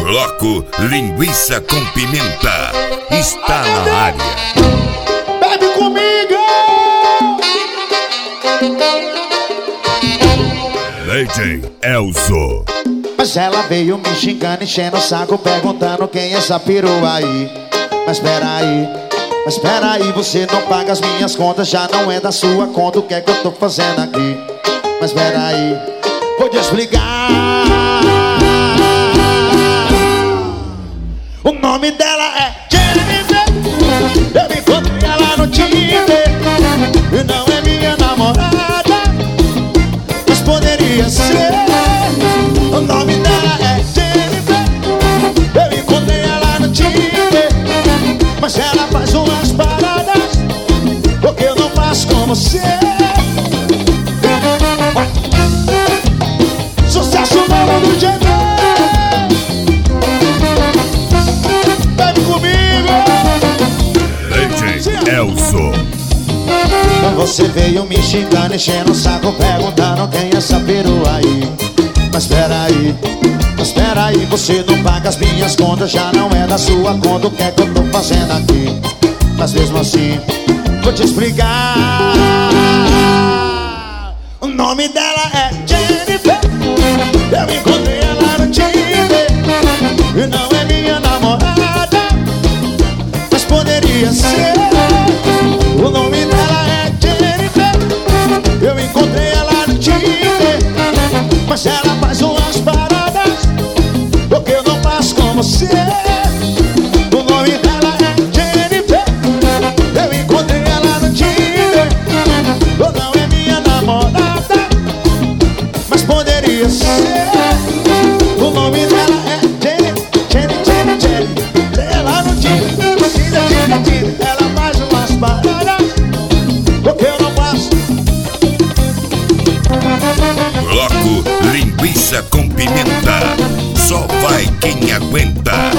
Bloco Linguiça com Pimenta está na área. Bebe comigo! DJ Elzo. Mas ela veio me xingando, enchendo o saco, perguntando quem é essa perua aí. Mas peraí, você não paga as minhas contas, já não é da sua conta, o que é que eu tô fazendo aqui? Mas peraí, vou te explicar. O nome dela é Jennifer. Eu encontrei ela no Tinder e não é minha namorada, mas poderia ser. O nome dela é Jennifer. Eu encontrei ela no Tinder, mas ela faz umas paradas porque eu não faço com você. Sucesso novo do GV. Bebe comigo. DJ Elzo. Você veio me xingando, enchendo o saco, perguntando quem é essa perua aí. Mas peraí, você não paga as minhas contas, já não é da sua conta, o que é que eu tô fazendo aqui? Mas mesmo assim, vou te explicar. O nome dela é Jennifer. Eu encontrei ela no Tinder e não é minha namorada, mas poderia ser. O nome dela é Jennifer. Eu encontrei ela no Tinder, mas ela faz umas paradas porque eu não faço com você. O nome dela é Jennifer. Eu encontrei ela no Tinder. Não é minha namorada, mas poderia ser. O nome dela é Jenny. Ela no Tinder, ela faz umas paradas porque eu não faço. Bloco Linguiça com Pimenta. Só vai quem aguenta.